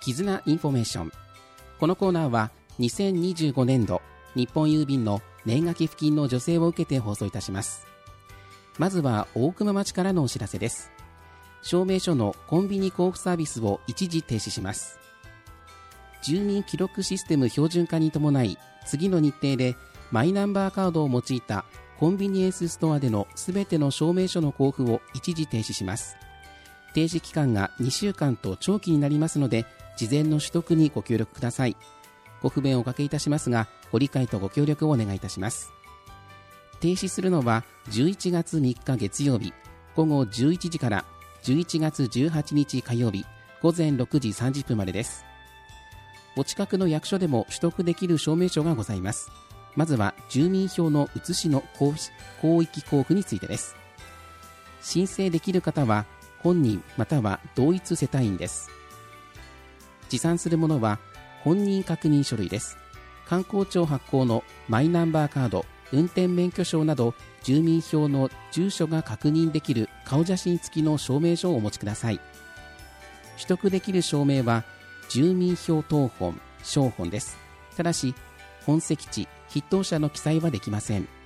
絆インフォメーション。このコーナーは2025年度日本郵便の年賀寄付金の助成を受けて放送いたします。まずは大熊町からのお知らせです。証明書のコンビニ交付サービスを一時停止します。住民記録システム標準化に伴い、次の日程でマイナンバーカードを用いたコンビニエンスストアでのすべての証明書の交付を一時停止します。停止期間が2週間と長期になりますので、事前の取得にご協力ください。ご不便をおかけいたしますが、ご理解とご協力をお願いいたします。停止するのは11月3日月曜日午後11時から11月18日火曜日午前6時30分までです。お近くの役所でも取得できる証明書がございます。まずは住民票の写しの広域交付についてです。申請できる方は本人または同一世帯員です。持参するものは本人確認書類です。観光庁発行のマイナンバーカード、運転免許証など住民票の住所が確認できる顔写真付きの証明書をお持ちください。取得できる証明は住民票謄本、証本です。ただし本籍地、筆頭者の記載はできません。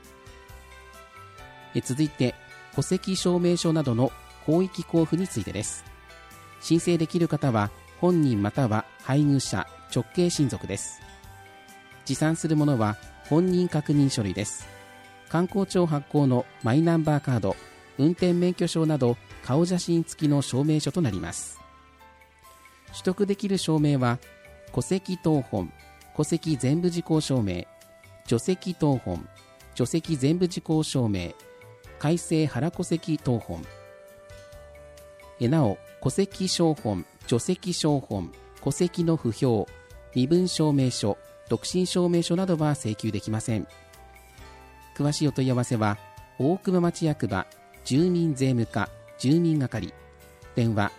続いて戸籍証明書などの広域交付についてです。申請できる方は本人または配偶者、直系親族です。持参するものは本人確認書類です。観光庁発行のマイナンバーカード、運転免許証など顔写真付きの証明書となります。取得できる証明は戸籍謄本、戸籍全部事項証明、除籍謄本、除籍全部事項証明、改正原戸籍謄本。なお戸籍証本、除籍証本、戸籍の不評、身分証明書、独身証明書などは請求できません。詳しいお問い合わせは大熊町役場住民税務課住民係、電話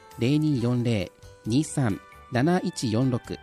0240-23-7146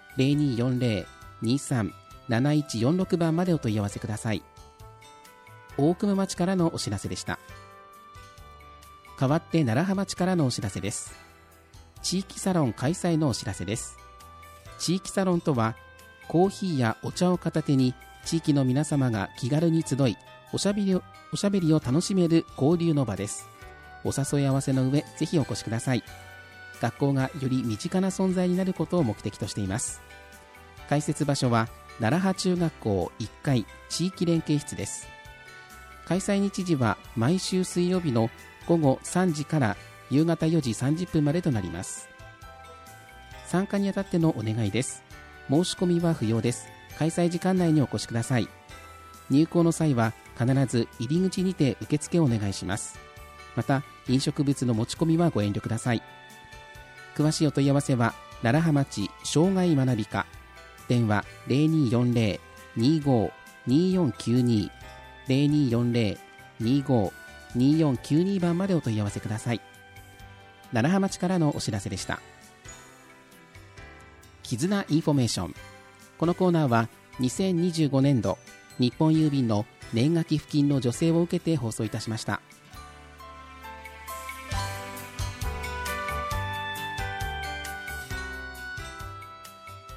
0240-23-7146 番までお問い合わせください。大熊町からのお知らせでした。代わって楢葉町からのお知らせです。地域サロン開催のお知らせです。地域サロンとはコーヒーやお茶を片手に地域の皆様が気軽に集いおしゃべりを楽しめる交流の場です。お誘い合わせの上ぜひお越しください。学校がより身近な存在になることを目的としています。開設場所は楢葉中学校1階地域連携室です。開催日時は毎週水曜日の午後3時から夕方4時30分までとなります。参加にあたってのお願いです。申し込みは不要です。開催時間内にお越しください。入校の際は必ず入り口にて受付をお願いします。また飲食物の持ち込みはご遠慮ください。詳しいお問い合わせは楢葉町障害学び課、電話 0240-25-2492 0240-25-2492 番までお問い合わせください。楢葉町からのお知らせでした。絆インフォメーション。このコーナーは2025年度日本郵便の年賀寄付金の助成を受けて放送いたしました。